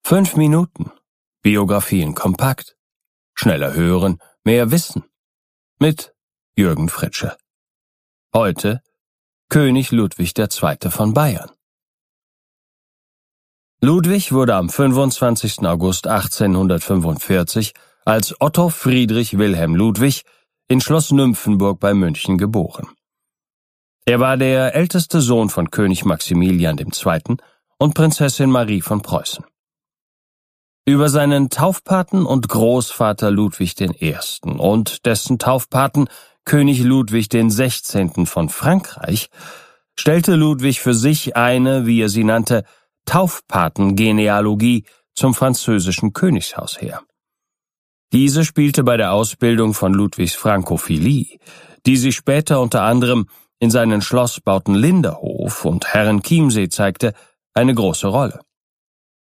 5 Minuten. Biografien kompakt. Schneller hören, mehr wissen. Mit Jürgen Fritsche. Heute König Ludwig II. Von Bayern. Ludwig wurde am 25. August 1845 als Otto Friedrich Wilhelm Ludwig in Schloss Nymphenburg bei München geboren. Er war der älteste Sohn von König Maximilian II. Und Prinzessin Marie von Preußen. Über seinen Taufpaten und Großvater Ludwig I. und dessen Taufpaten König Ludwig XVI. Von Frankreich stellte Ludwig für sich eine, wie er sie nannte, Taufpatengenealogie zum französischen Königshaus her. Diese spielte bei der Ausbildung von Ludwigs Frankophilie, die sich später unter anderem in seinen Schlossbauten Linderhof und Herrenchiemsee zeigte, eine große Rolle.